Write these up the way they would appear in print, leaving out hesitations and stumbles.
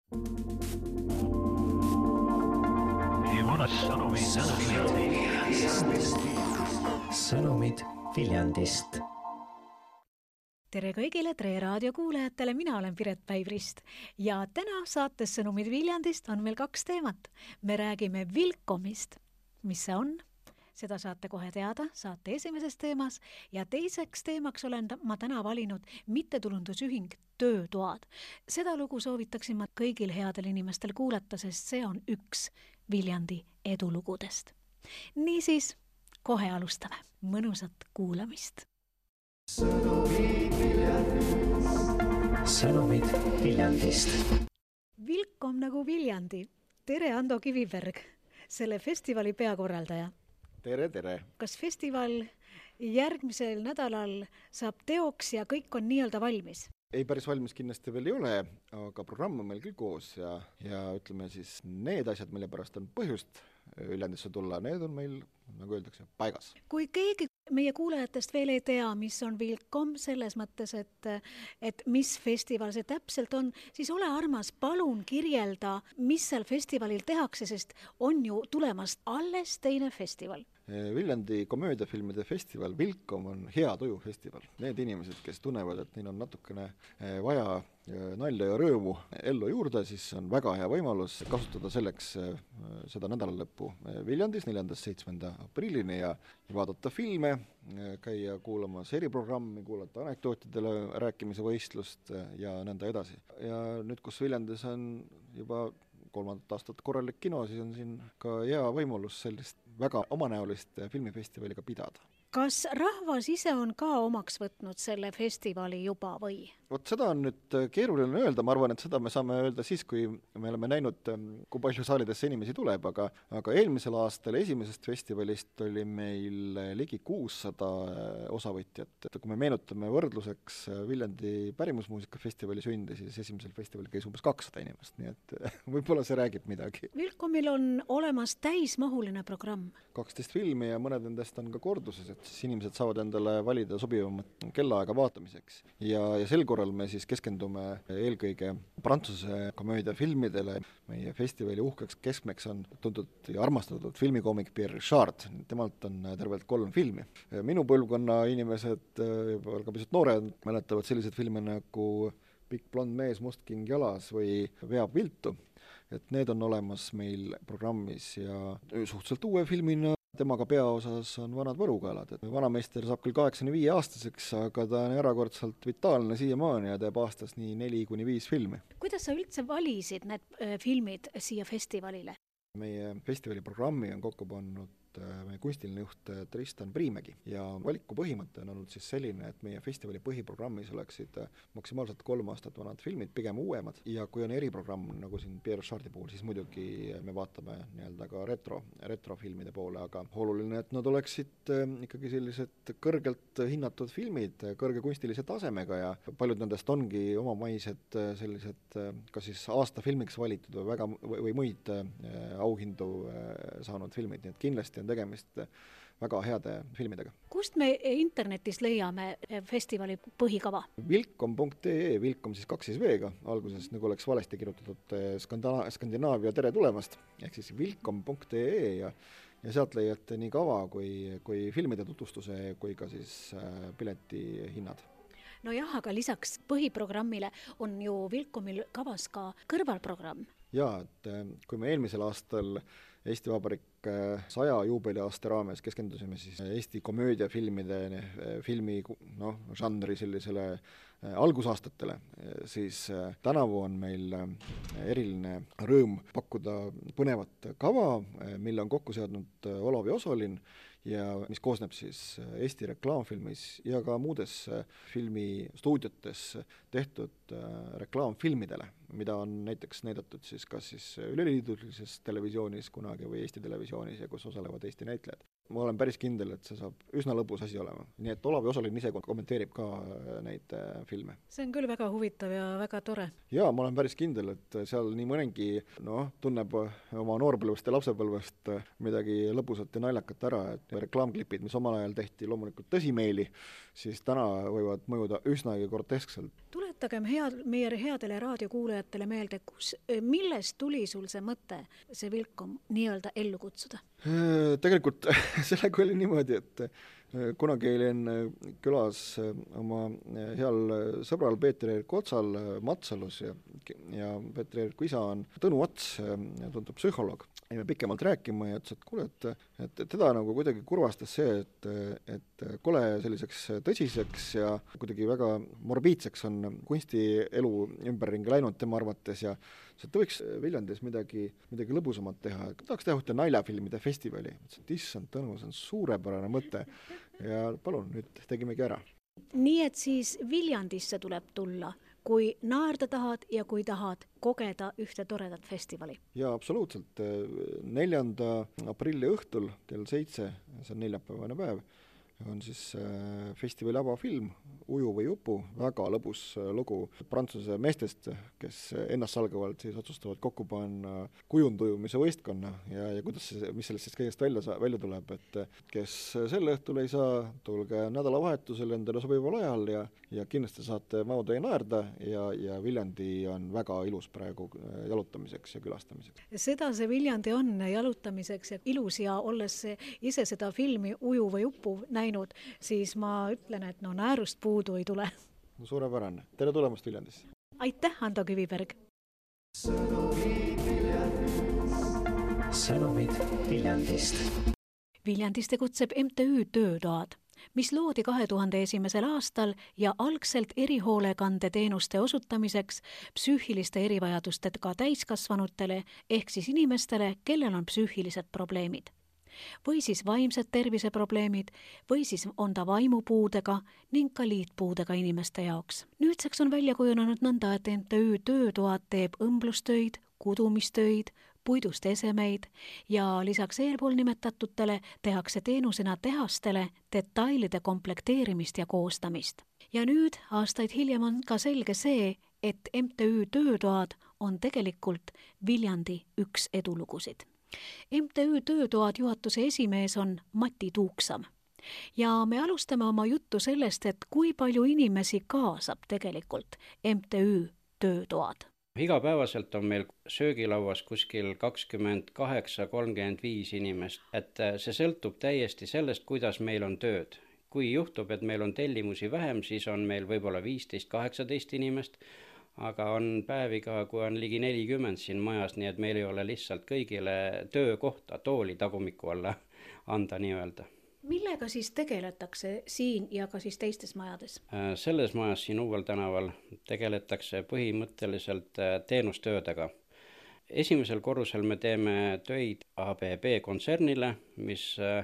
Sõnumid Viljandist. Tere kõigile Tre Raadio kuulajatele, mina olen Piret Päivrist ja täna saates Sõnumid Viljandist on meil 2 teemat. Me räägime Vilcomist, mis see on, seda saate kohe teada saate esimeses teemas ja teiseks teemaks olen ma täna valinud mittetulundusühing Töötoad. Seda lugu soovitaksin ma kõigil headel inimestel kuulata, sest see on üks Viljandi edulugudest. Niisiis, kohe alustame. Mõnusat kuulamist. Sõnumid Viljandist. Vilcom nagu Viljandi. Tere, Ando Kiviberg, selle festivali peakorraldaja. Tere, tere. Kas festival järgmisel nädalal saab teoks ja kõik on nii-öelda valmis? Ei, päris valmis kindlasti veel ei ole, aga programm on meil küll koos ja ütleme siis need asjad, mille pärast on põhjust Viljandisse tulla, need on meil, nagu öeldakse, paigas. Kui keegi meie kuulajatest veel ei tea, mis on Vilcom selles mõttes, et mis festival see täpselt on, siis ole armas, palun kirjelda, mis seal festivalil tehakse, sest on ju tulemas alles teine festival. Viljandi komöödiafilmide festival Vilcom on hea tuju festival. Need inimesed, kes tunnevad, et neil on natukene vaja nalja ja rõõmu ellu juurde, siis on väga hea võimalus kasutada selleks seda nädalalõppu Viljandis 4.–7. aprillini ja vaadata filme, käia kuulamas eriprogrammi, kuulata anekdootidele rääkimise võistlust ja nõnda edasi. Ja nüüd, kus Viljandis on juba 3. aastat korralik kino, siis on siin ka hea võimalus sellist väga omanäolist filmifestivaliga pidada. Kas rahvas ise on ka omaks võtnud selle festivali juba või? Vot seda on nüüd keeruline öelda, ma arvan, et seda me saame öelda siis, kui me oleme näinud, kui palju saalidesse inimesi tuleb, aga eelmisel aastal esimesest festivalist oli meil ligi 600 osavõtjat. Kui me meenutame võrdluseks Viljandi pärimusmuusikafestivali sündi, siis esimesel festivalil käis umbes 200 inimest, nii et võib-olla see räägib midagi. Vilcomil on olemas täismahuline programm. 12 filmi ja mõned endast on ka korduses, et siis inimesed saavad endale valida sobivamat kellaaega vaatamiseks. Ja sel korral me siis keskendume eelkõige prantsuse komöödiafilmidele. Meie festivali uhkeks keskmeks on tuntud ja armastatud filmikoomik Pierre Richard. Temalt on tervelt 3 filmi. Minu põlvkonna inimesed, juba ka pisut noored, mäletavad sellised filme nagu Pikk blond mees mustking jalas või Veab viltu. Et need on olemas meil programmis ja suhteliselt uue filmina temaga peaosas on Vanad võrukaelad. Et vanameister saab küll 85 aastaseks, aga ta on erakordselt vitaalne siiamaani ja teeb aastas nii 4-5 filmi. Kuidas sa üldse valisid need filmid siia festivalile? Meie festivali programmi on kokku pannud meie kunstiline juht Tristan Priimägi ja valiku põhimõte on olnud siis selline, et meie festivali põhiprogrammis oleksid maksimaalselt 3 aastat vanad filmid, pigem uuemad ja kui on eriprogramm, nagu siin Pierre Richardi puhul, siis muidugi me vaatame nii-öelda ka retrofilmide poole, aga oluline, et nad oleksid ikkagi sellised kõrgelt hinnatud filmid, kõrge kunstilise tasemega ja paljud nendest ongi omamaised sellised kas siis aasta filmiks valitud või muid auhindu saanud filmid, nii et kindlasti on tegemist väga heade filmidega. Kust me internetis leiame festivali põhikava? Vilcom.ee, Vilcom siis 2 V-ga, alguses nagu oleks valesti kirjutatud Skandinaavia tere tulemast, ehk siis Vilcom.ee ja sealt leiate nii kava kui filmide tutvustuse kui ka siis pileti hinnad. No jah, aga lisaks põhiprogrammile on ju Vilcomil kavas ka kõrvalprogramm. Jaa, et kui me eelmisel aastal Eesti Vabariik 100 juubeliaasta raames keskendusime siis Eesti komöödiafilmide žanri sellisele algusaastatele, siis tänavu on meil eriline rõõm pakkuda põnevat kava, mille on kokku seadnud Olavi Osolin ja mis koosneb siis Eesti reklaamfilmis ja ka muudes filmistuudiotes tehtud reklaamfilmidele, mida on näiteks näidatud siis kas siis üleliidulises televisioonis kunagi või Eesti televisioonis ja kus osalevad Eesti näitlejad. Ma olen päris kindel, et see saab üsna lõbus asi olema. Nii et Olavi Osolin ise kommenteerib ka neid filme. See on küll väga huvitav ja väga tore. Jaa, ma olen päris kindel, et seal nii mõnengi tunneb oma noorpõlvest ja lapsepõlvest midagi lõbusat ja naljakat ära, et reklaamklipid, mis omal ajal tehti loomulikult tõsimeeli, siis täna võivad mõjuda üsnagi groteskselt. Tuled tuletagem meie headele raadiokuulajatele meelde, millest tuli sul see mõte, see Vilkom nii-öelda ellu kutsuda? Tegelikult sellega oli niimoodi, et kunagi olin külas oma heal sõbral Peeter-Erik Otsal Matsalus ja Peeter-Eriku isa on Tõnu Ots, tuntud psühholoog. Jäime pikemalt rääkima ja ütles, et kuule, et teda nagu kuidagi kurvastas see, et kole selliseks tõsiseks ja kuidagi väga morbiidseks on kunstielu ümberringi läinud tema arvates ja see võiks Viljandis midagi lõbusamat teha. Tahaks teha ühte naljafilmide festivali. Et issand Tõnu, see on suurepärane mõte ja palun, nüüd tegimegi ära. Nii et siis Viljandisse tuleb tulla, kui naerda tahad ja kui tahad kogeda ühte toredat festivali. Ja absoluutselt. 4. aprilli õhtul kell 7, see on neljapäevane päev, on siis festivali avafilm Uju või upu, väga lõbus lugu Prantsuse meestest, kes ennastsalgavalt siis otsustavad kokku panna kujundujumise võistkonna ja mis sellest siis kõigest välja tuleb, et kes sel õhtul ei saa, tulge nädalavahetusel endale sobival ajal ja kindlasti saate mauda ja naerda ja Viljandi on väga ilus praegu jalutamiseks ja külastamiseks. Seda see Viljandi on jalutamiseks ja ilus ja olles ise seda filmi Uju või upu näinud, siis ma ütlen, et naerust puudu ei tule. Suurepärane. Tere tulemast Viljandisse. Aitäh, Ando Kiviberg. Sõnumid Viljandist. Viljandis tegutseb MTÜ Töötoad, mis loodi 2001. aastal ja algselt erihoolekande teenuste osutamiseks psüühiliste erivajadustega täiskasvanutele ehk siis inimestele, kellel on psüühilised probleemid. Või siis vaimsed terviseprobleemid, või siis on ta vaimupuudega ning ka liitpuudega inimeste jaoks. Nüüdseks on välja kujunenud nõnda, et MTÜ Töötoad teeb õmblustöid, kudumistöid, puidust esemeid ja lisaks eelpool nimetatutele tehakse teenusena tehastele detailide komplekteerimist ja koostamist. Ja nüüd, aastaid hiljem on ka selge see, et MTÜ Töötoad on tegelikult Viljandi üks edulugusid. MTÜ Töötoad juhatuse esimees on Mati Tuuksam ja me alustame oma juttu sellest, et kui palju inimesi kaasab tegelikult MTÜ Töötoad. Igapäevaselt on meil söögilauas kuskil 28-35 inimest, et see sõltub täiesti sellest, kuidas meil on tööd. Kui juhtub, et meil on tellimusi vähem, siis on meil võib-olla 15-18 inimest, aga on päevi ka, kui on ligi 40 siin majas, nii et meil ei ole lihtsalt kõigile töökohta, tooli tagumiku alla anda nii-öelda. Millega siis tegeletakse siin ja ka siis teistes majades? Selles majas siin Uuel tänaval tegeletakse põhimõtteliselt teenustöödega. Esimesel korrusel me teeme töid ABB kontsernile, mis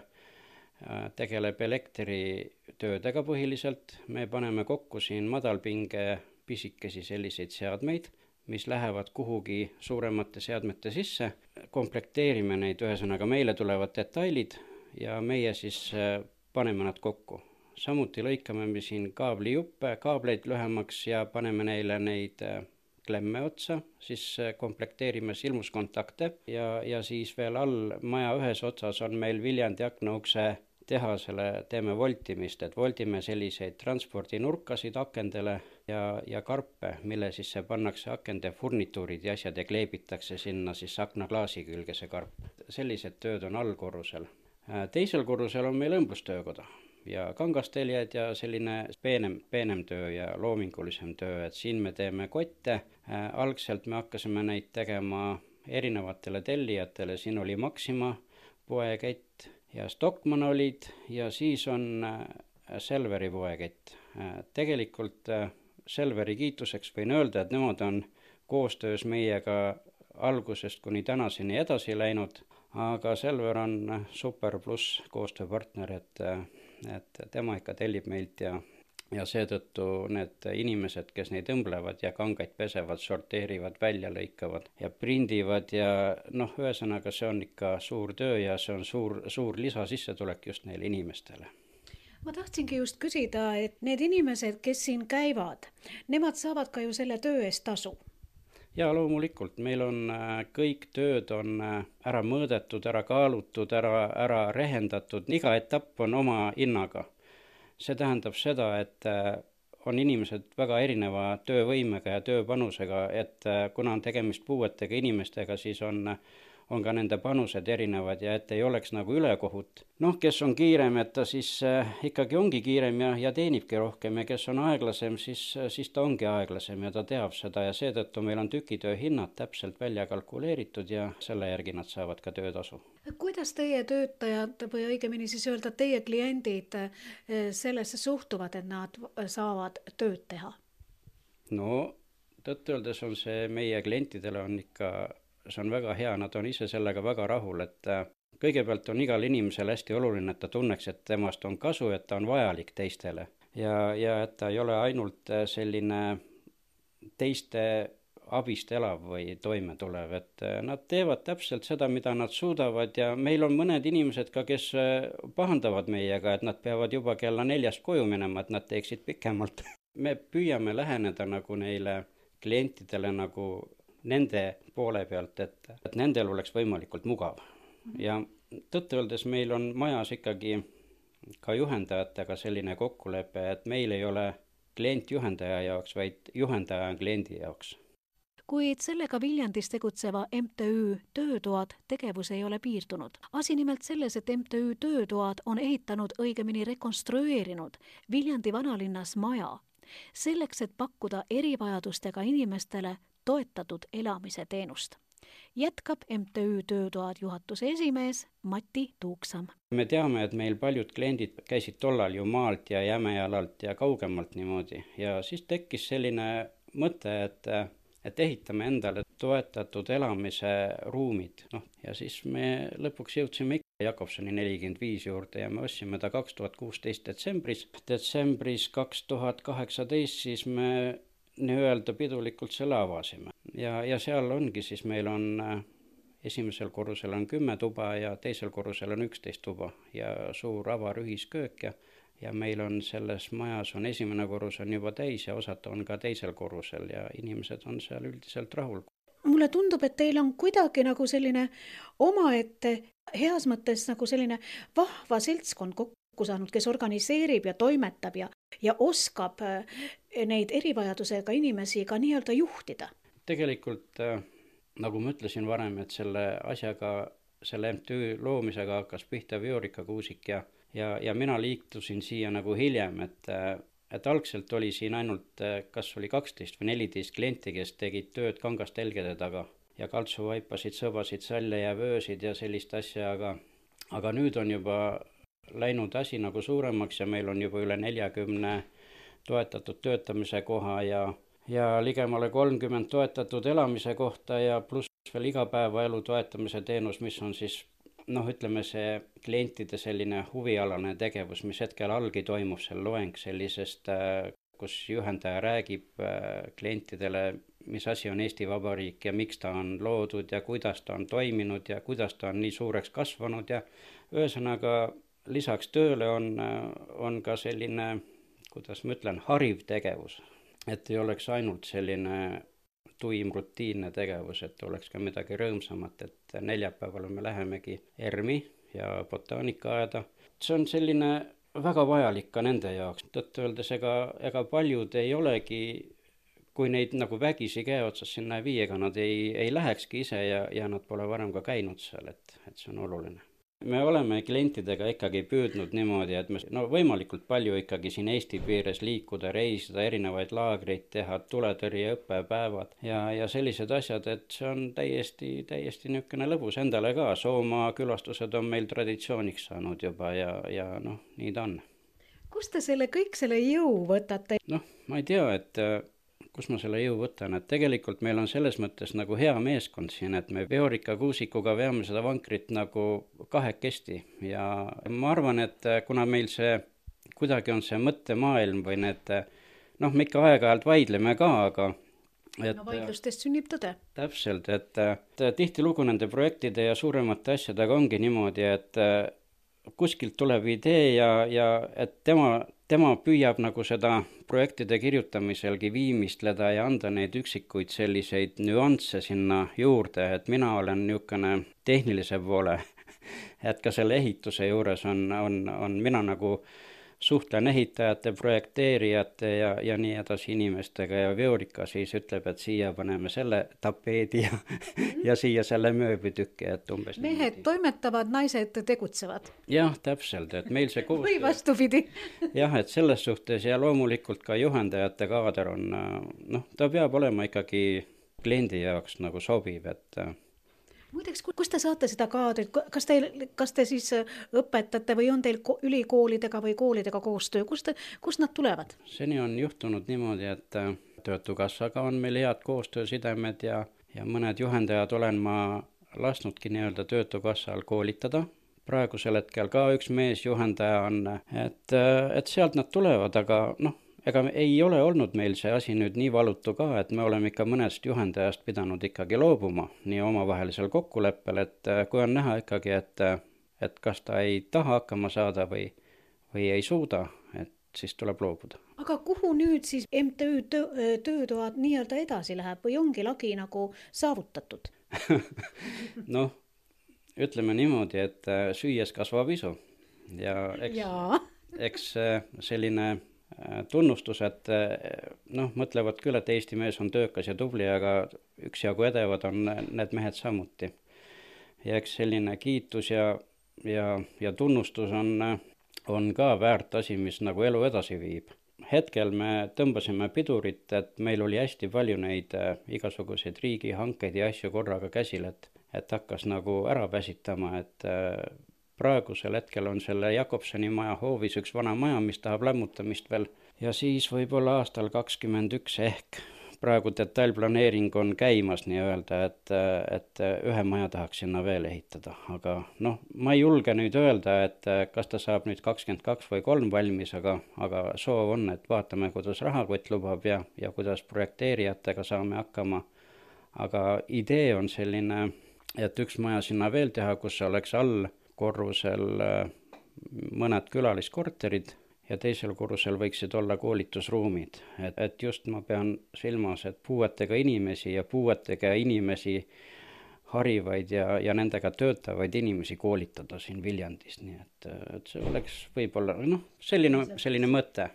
tegeleb elektritöödega põhiliselt. Me paneme kokku siin madalpinge pisikesi selliseid seadmeid, mis lähevad kuhugi suuremate seadmete sisse. Komplekteerime neid, ühesõnaga meile tulevad detailid ja meie siis paneme nad kokku. Samuti lõikame me siin kaableid lühemaks ja paneme neile neid klemme otsa, siis komplekteerime silmuskontakte ja siis veel all maja ühes otsas on meil Viljandi aknaukse tehasele teeme voltimist, et voltime selliseid transpordinurkasid akendele ja karpe, mille siis see pannakse akende furnituurid ja asjad ja kleebitakse sinna siis aknaklaasi külge see karp. Sellised tööd on allkorrusel. Teisel korrusel on meil õmblustöökoda ja kangasteljed ja selline peenem töö ja loomingulisem töö, et siin me teeme kotte. Algselt me hakkasime neid tegema erinevatele tellijatele, siin oli Maxima poekett ja Stockmann olid ja siis on Selveri poekett. Tegelikult Selveri kiituseks võin öelda, et nemad on koostöös meiega algusest kuni tänaseni edasi läinud, aga Selver on super pluss koostööpartner, et tema ikka tellib meilt ja seetõttu need inimesed, kes neid õmblevad ja kangaid pesevad, sorteerivad, välja lõikavad ja prindivad ja ühesõnaga see on ikka suur töö ja see on suur lisasissetulek just neile inimestele. Ma tahtsingi just küsida, et need inimesed, kes siin käivad, nemad saavad ka ju selle töö eest tasu. Ja loomulikult, meil on kõik tööd on ära mõõdetud, ära kaalutud, ära rehendatud, iga etapp on oma hinnaga. See tähendab seda, et on inimesed väga erineva töövõimega ja tööpanusega, et kuna on tegemist puuetega inimestega, siis on ka nende panused erinevad ja et ei oleks nagu ülekohut. Noh, kes on kiirem, et ta siis ikkagi ongi kiirem ja teenibki rohkem ja kes on aeglasem, siis ta ongi aeglasem ja ta teab seda ja seetõttu meil on tükitöö hinnad täpselt välja kalkuleeritud ja selle järgi nad saavad ka töötasu. Kuidas teie töötajad või õigemini siis öelda, teie kliendid sellesse suhtuvad, et nad saavad tööd teha? No, tõtt-öeldes on see meie klientidele on ikka, see on väga hea, nad on ise sellega väga rahul, et kõigepealt on igal inimesel hästi oluline, et ta tunneks, et temast on kasu, et ta on vajalik teistele ja et ta ei ole ainult selline teiste abist elav või toime tulev, et nad teevad täpselt seda, mida nad suudavad ja meil on mõned inimesed ka, kes pahandavad meiega, et nad peavad juba kella 4 koju minema, et nad teeksid pikemalt. Me püüame läheneda nagu neile klientidele nagu nende poole pealt, et nendel oleks võimalikult mugav. Ja tõtt-öeldes meil on majas ikkagi ka juhendajatega selline kokkulepe, et meil ei ole klient juhendaja jaoks, vaid juhendaja on kliendi jaoks. Kuid sellega Viljandis tegutseva MTÜ Töötoad tegevus ei ole piirdunud. Asi nimelt selles, et MTÜ Töötoad on ehitanud, õigemini rekonstrueerinud Viljandi vanalinnas maja, selleks, et pakkuda erivajadustega inimestele toetatud elamise teenust. Jätkab MTÜ Töötoad juhatuse esimees Mati Tuuksam. Me teame, et meil paljud kliendid käisid tollal ju maalt ja Jämejalalt ja kaugemalt niimoodi ja siis tekkis selline mõte, et ehitame endale toetatud elamise ruumid. Ja siis me lõpuks jõudsime ikka Jakobsoni 45 juurde ja me ostsime ta 2016 detsembris. Detsembris 2018 siis me nii-öelda pidulikult selle avasime. Ja seal ongi siis, meil on esimesel korrusel on 10 tuba ja teisel korrusel on 11 tuba ja suur avar ühisköök ja meil on selles majas on esimene korrus on juba täis ja osad on ka teisel korrusel ja inimesed on seal üldiselt rahul. Mulle tundub, et teil on kuidagi nagu selline omaette heas mõttes nagu selline vahva seltskond kokku saanud, kes organiseerib ja toimetab ja oskab neid erivajadusega inimesi ka nii-öelda juhtida. Tegelikult, nagu ma ütlesin varem, et selle asjaga, selle MTÜ loomisega hakkas pihta Viorika Kuusik ja mina liiktusin siia nagu hiljem, et algselt oli siin ainult, kas oli 12 või 14 klienti, kes tegid tööd kangastelgede taga ja kaltsu vaipasid, sõbasid, salle ja vöösid ja sellist asja, aga nüüd on juba läinud asi nagu suuremaks ja meil on juba üle 40 toetatud töötamise koha ja ligemale 30 toetatud elamise kohta ja pluss veel igapäevaelu toetamise teenus, mis on siis, ütleme see klientide selline huvialane tegevus, mis hetkel algi toimub seal loeng sellisest, kus juhendaja räägib klientidele, mis asi on Eesti Vabariik ja miks ta on loodud ja kuidas ta on toiminud ja kuidas ta on nii suureks kasvanud ja ühesõnaga lisaks tööle on ka selline, kuidas ma ütlen, hariv tegevus, et ei oleks ainult selline tuim rutiinne tegevus, et oleks ka midagi rõõmsamat, et neljapäeval me lähemegi ERMi ja botaanikaaeda. See on selline väga vajalik ka nende jaoks. Tõtt-öeldes ega paljud ei olegi, kui neid nagu vägisi käe otsas sinna ei vii, ega nad ei lähekski ise ja nad pole varem ka käinud seal, et see on oluline. Me oleme klientidega ikkagi püüdnud niimoodi, et me võimalikult palju ikkagi siin Eesti piires liikuda, reisida, erinevaid laagreid teha, tuletõrje õppepäevad ja sellised asjad, et see on täiesti niisugune lõbus endale ka. Soomaa külastused on meil traditsiooniks saanud juba ja nii ta on. Kust te kõik selle jõu võtate? Ma ei tea, et kus ma selle jõu võtan, et tegelikult meil on selles mõttes nagu hea meeskond siin, et me Viorika Kuusikuga veame seda vankrit nagu kahekesti ja ma arvan, et kuna meil see kuidagi on see mõttemaailm või need, me ikka aeg-ajalt vaidleme ka, aga vaidlustest sünnib tõde. Täpselt, et tihtilugu nende projektide ja suuremate asjadega ongi niimoodi, et kuskilt tuleb idee ja et tema püüab nagu seda projektide kirjutamiselgi viimistleda ja anda neid üksikuid selliseid nüansse sinna juurde, et mina olen niisugune tehnilise poole, et ka selle ehituse juures on mina nagu suhtlen ehitajate, projekteerijate ja nii edasi inimestega ja Veorika siis ütleb, et siia paneme selle tapeedi ja siia selle mööblitükki, et umbes mehed toimetavad, naised tegutsevad. Jah, täpselt, et meil see koostöö... Või vastupidi. Jah, et selles suhtes ja loomulikult ka juhendajate kaader on, ta peab olema ikkagi kliendi jaoks nagu sobiv, et... Muideks, kus te saate seda kaadrit, kas te siis õpetate või on teil ülikoolidega või koolidega koostöö, kust nad tulevad? Seni on juhtunud niimoodi, et Töötukassaga on meil head koostöösidemed ja mõned juhendajad olen ma lasknudki nii-öelda Töötukassal koolitada. Praegusel hetkel ka üks meesjuhendaja on, et sealt nad tulevad, aga ega ei ole olnud meil see asi nüüd nii valutu ka, et me oleme ikka mõnest juhendajast pidanud ikkagi loobuma nii omavahelisel kokkuleppel, et kui on näha ikkagi, et kas ta ei taha hakkama saada või ei suuda, et siis tuleb loobuda. Aga kuhu nüüd siis MTÜ töötoad nii-öelda edasi läheb või ongi lagi nagu saavutatud? Ütleme niimoodi, et süües kasvab isu ja eks selline tunnustus, et mõtlevad küll, et Eesti mees on töökas ja tubli, aga üksjagu edevad on need mehed samuti. Ja eks selline kiitus ja tunnustus on ka väärt asi, mis nagu elu edasi viib. Hetkel me tõmbasime pidurit, et meil oli hästi palju neid igasuguseid riigihankeid ja asju korraga käsil, et hakkas nagu ära väsitama, et praegusel hetkel on selle Jakobsoni maja hoovis üks vana maja, mis tahab lämmutamist veel. Ja siis võib-olla aastal 2021 ehk praegu detailplaneering on käimas nii-öelda, et ühe maja tahaks sinna veel ehitada. Aga ma ei julge nüüd öelda, et kas ta saab nüüd 22 või 3 valmis, aga soov on, et vaatame, kuidas rahakott lubab ja kuidas projekteerijatega saame hakkama. Aga idee on selline, et üks maja sinna veel teha, kus oleks all korrusel mõned külaliskorterid ja teisel korrusel võiksid olla koolitusruumid. Et just ma pean silmas, et puuetega inimesi harivaid ja nendega töötavaid inimesi koolitada siin Viljandis. Nii et see oleks võib-olla selline mõte.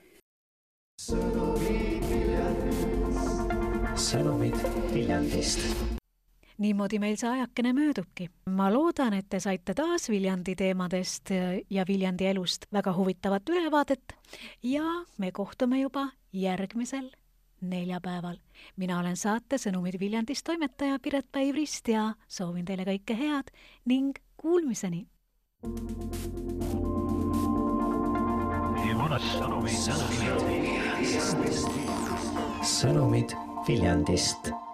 Sõnumid Viljandist. Niimoodi meil see ajakene möödubki. Ma loodan, et te saite taas Viljandi teemadest ja Viljandi elust väga huvitavat ülevaadet ja me kohtume juba järgmisel neljapäeval. Mina olen saate Sõnumid Viljandist toimetaja Piret Päivrist ja soovin teile kõike head ning kuulmiseni. Sõnumid Viljandist.